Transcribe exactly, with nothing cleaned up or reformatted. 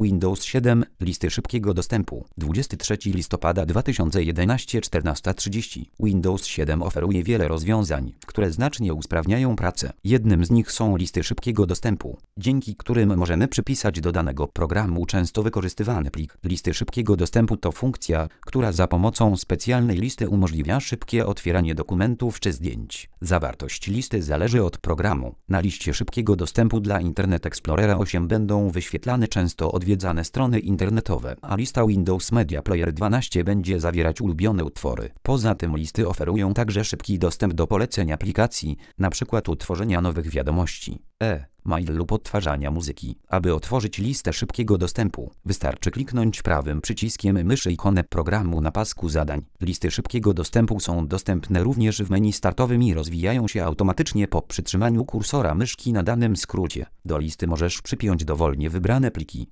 Windows siedem. Listy szybkiego dostępu. dwudziestego trzeciego listopada dwa tysiące jedenastego, czternasta trzydzieści. Windows siedem oferuje wiele rozwiązań, które znacznie usprawniają pracę. Jednym z nich są listy szybkiego dostępu, dzięki którym możemy przypisać do danego programu często wykorzystywany plik. Listy szybkiego dostępu to funkcja, która za pomocą specjalnej listy umożliwia szybkie otwieranie dokumentów czy zdjęć. Zawartość listy zależy od programu. Na liście szybkiego dostępu dla Internet Explorera osiem będą wyświetlane często odwiedzane strony internetowe, a lista Windows Media Player dwanaście będzie zawierać ulubione utwory. Poza tym listy oferują także szybki dostęp do poleceń aplikacji, np. utworzenia nowych wiadomości, e-mail lub odtwarzania muzyki. Aby otworzyć listę szybkiego dostępu, wystarczy kliknąć prawym przyciskiem myszy ikonę programu na pasku zadań. Listy szybkiego dostępu są dostępne również w menu startowym i rozwijają się automatycznie po przytrzymaniu kursora myszki na danym skrócie. Do listy możesz przypiąć dowolnie wybrane pliki.